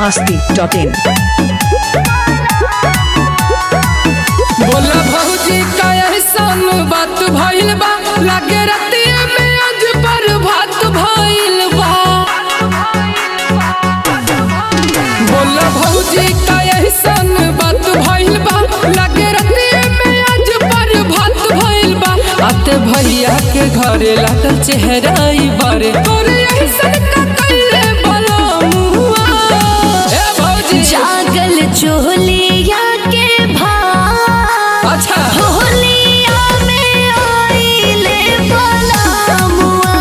biharmasti.in बोला भौजी का एहसान बात भइल बा लागे रतिया में आज पर भात भइल बा। बोला भौजी का एहसान बात भइल बा लागे रतिया में आज पर भात भइल बा। आते भैया के घरे लागल चेहरा ई बारे तोरे एहसान का कइले बला मुआ। ए भौजी जागल चोलिया के अच्छा होलिया में आइले बलमुआ।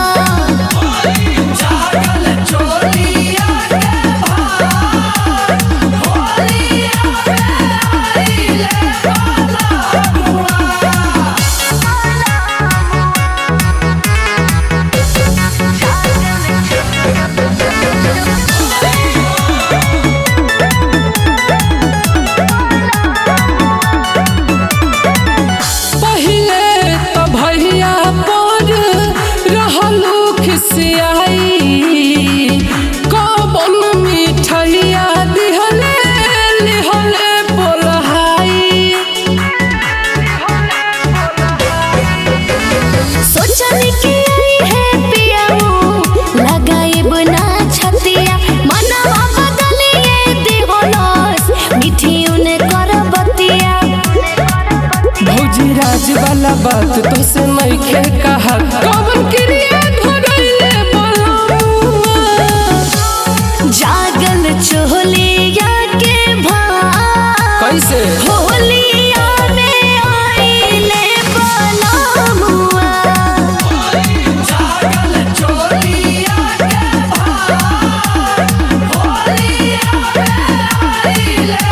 जागल चोलिया के होलिया में आइले वाला बात तो से नइखे कहा कवन क्रिया धरइले बलमुआ। जागल चोलिया के कैसे होलिया में आइले बलमुआ। जागल चोलिया के होलिया में आइले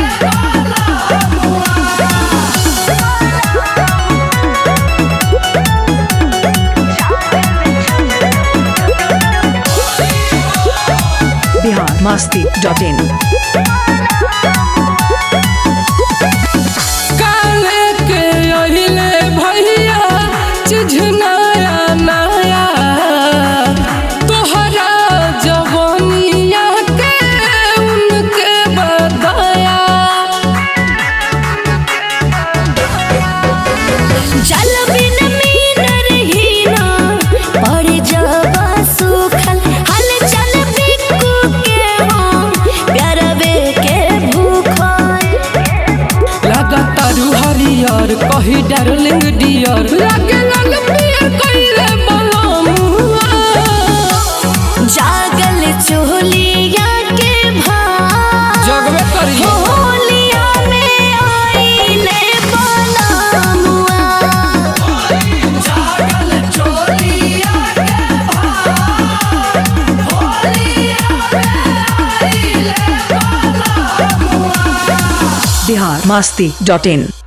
biharmasti.in काले के अहिले भैया चीज नया नया तोहरा जवानिया के उनके बदाया। जल बिन मीन रहीना पड़ जावा सूखल हल चल बिकू के हो प्यारवे के भूखल। लगातार हरियर कही डार्लिंग डियर लागे लाल पियर कइले बलमुआ। जागल चोलिया के जगबे करिए होलिया में आइले बलमुआ। जागल चोलिया के होलिया में आइले biharmasti.in